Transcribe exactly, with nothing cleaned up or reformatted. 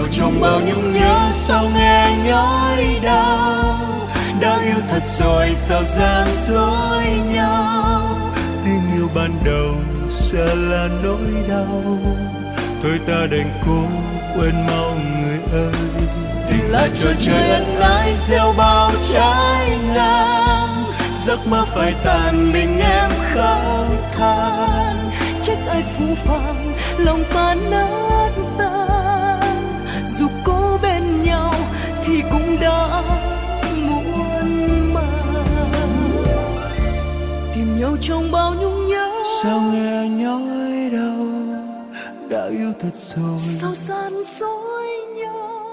trong bao nhung nhớ sao nghe nhói đau. Đã yêu thật rồi sao gian dối nhau, tình yêu ban đầu sẽ là nỗi đau. Thôi ta đành cố quên mau người ơi. Tình là trò chơi ân ái gieo bao trái ngang, giấc mơ phai tàn mình em khóc than. Trách ai phũ phàng lòng ta nát tan, dù cố bên nhau thì cũng đã muộn màng. Tìm nhau trong bao nhung nhớ sao nghe nhói đau. Đã yêu thật rồi sao gian dối nhau.